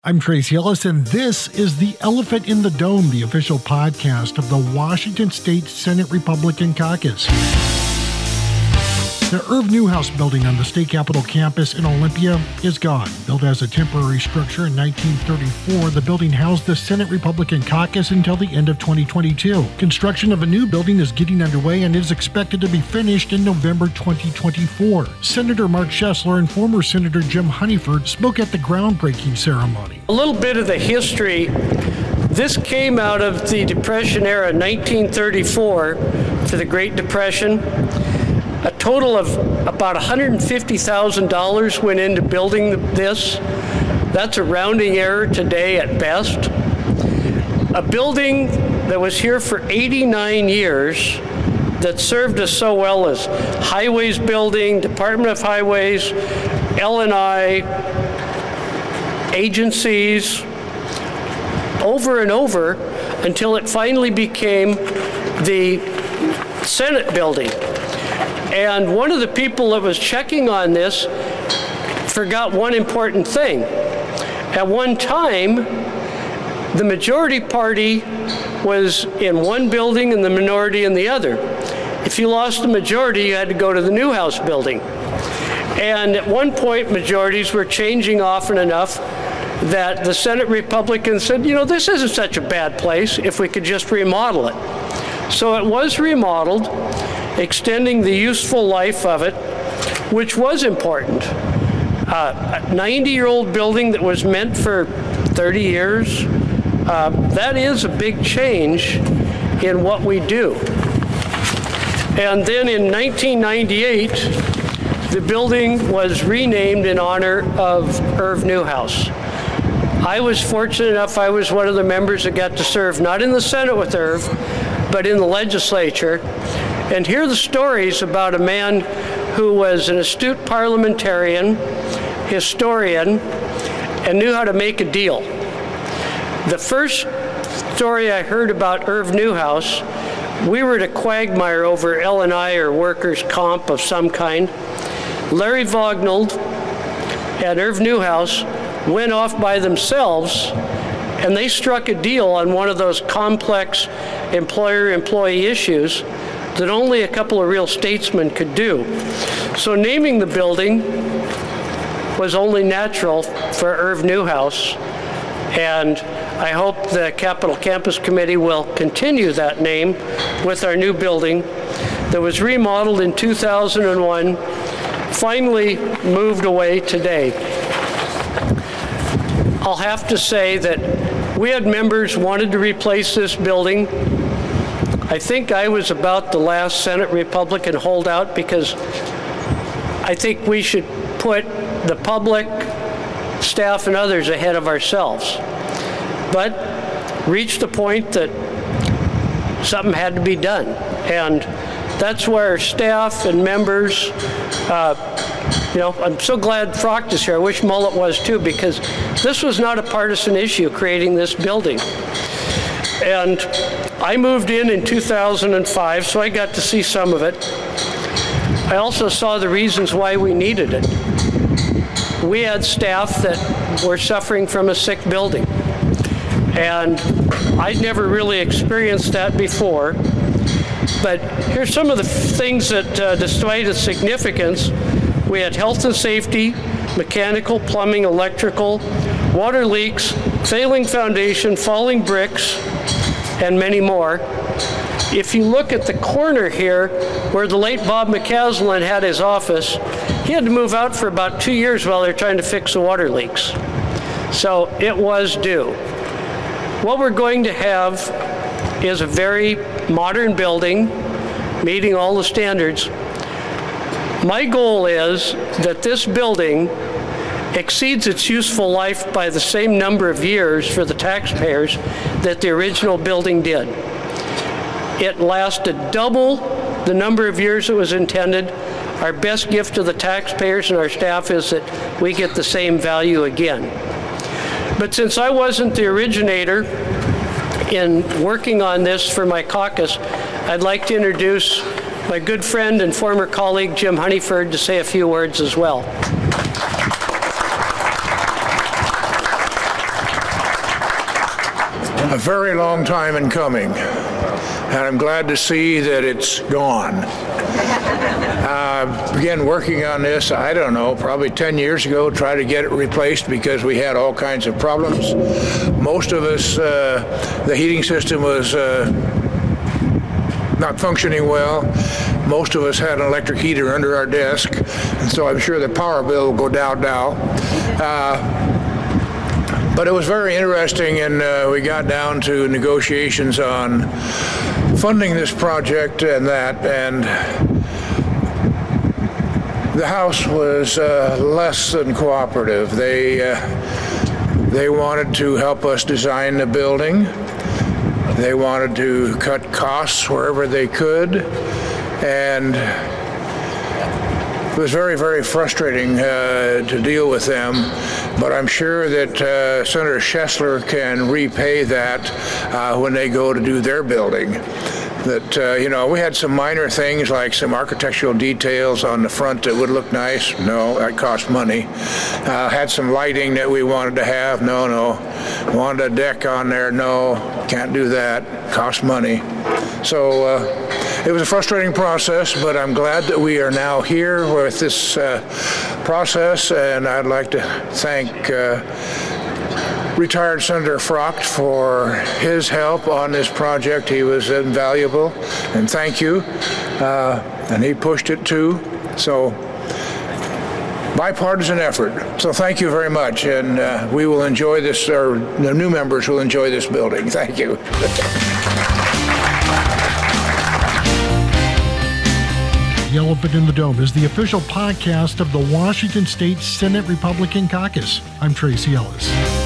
I'm Trace Ellis, and this is The Elephant in the Dome, the official podcast of the Washington State Senate Republican Caucus. The Irv Newhouse building on the state capitol campus in Olympia is gone. Built as a temporary structure in 1934, the building housed the Senate Republican Caucus until the end of 2022. Construction of a new building is getting underway and is expected to be finished in November 2024. Senator Mark Schessler and former Senator Jim Honeyford spoke at the groundbreaking ceremony. A little bit of the history. This came out of the Depression era, 1934, for the Great Depression. A total of about $150,000 went into building this. That's a rounding error today at best. A building that was here for 89 years that served us so well as Highways Building, Department of Highways, L&I, agencies, over and over until it finally became the Senate building. And one of the people that was checking on this forgot one important thing. At one time, the majority party was in one building and the minority in the other. If you lost the majority, you had to go to the Newhouse building. And at one point, majorities were changing often enough that the Senate Republicans said, you know, this isn't such a bad place if we could just remodel it. So it was remodeled, extending the useful life of it, which was important. A 90-year-old building that was meant for 30 years, that is a big change in what we do. And then in 1998, the building was renamed in honor of Irv Newhouse. I was fortunate enough, I was one of the members that got to serve, not in the Senate with Irv, but in the legislature, and hear the stories about a man who was an astute parliamentarian, historian, and knew how to make a deal. The first story I heard about Irv Newhouse, we were at a quagmire over L&I or workers' comp of some kind. Larry Vognald and Irv Newhouse went off by themselves, and they struck a deal on one of those complex employer-employee issues that only a couple of real statesmen could do. So naming the building was only natural for Irv Newhouse, and I hope the Capitol Campus Committee will continue that name with our new building that was remodeled in 2001, finally moved away today. I'll have to say that we had members wanted to replace this building. I think I was about the last Senate Republican holdout because I think we should put the public, staff, and others ahead of ourselves. But reached the point that something had to be done. And that's where staff and members, I'm so glad Frocht is here. I wish Mullet was too, because this was not a partisan issue, creating this building. And I moved in 2005, so I got to see some of it. I also saw the reasons why we needed it. We had staff that were suffering from a sick building. And I'd never really experienced that before. But here's some of the things that, despite its significance, we had health and safety, mechanical, plumbing, electrical, water leaks, failing foundation, falling bricks, and many more. If you look at the corner here, where the late Bob McCaslin had his office, he had to move out for about 2 years while they're trying to fix the water leaks. So it was due. What we're going to have is a very modern building, meeting all the standards. My goal is that this building exceeds its useful life by the same number of years for the taxpayers that the original building did. It lasted double the number of years it was intended. Our best gift to the taxpayers and our staff is that we get the same value again. But since I wasn't the originator in working on this for my caucus, I'd like to introduce my good friend and former colleague, Jim Honeyford, to say a few words as well. a very long time in coming, and I'm glad to see that it's gone. Began working on this, I don't know, probably 10 years ago, tried to get it replaced because we had all kinds of problems. Most of us, the heating system was not functioning well. Most of us had an electric heater under our desk, and so I'm sure the power bill will go down now. But it was very interesting, and we got down to negotiations on funding this project and that, and the House was less than cooperative. They wanted to help us design the building. They wanted to cut costs wherever they could, and it was very, very frustrating to deal with them. But I'm sure that Senator Schessler can repay that when they go to do their building. That, we had some minor things like some architectural details on the front that would look nice. No, that cost money. Had some lighting that we wanted to have. No. Wanted a deck on there. No, can't do that. Cost money. So it was a frustrating process, but I'm glad that we are now here with this process, and I'd like to thank retired Senator Frocht for his help on this project. He was invaluable, and thank you. And he pushed it too. So bipartisan effort. So thank you very much, and we will enjoy this, or the new members will enjoy this building. Thank you. The Elephant in the Dome is the official podcast of the Washington State Senate Republican Caucus. I'm Tracy Ellis.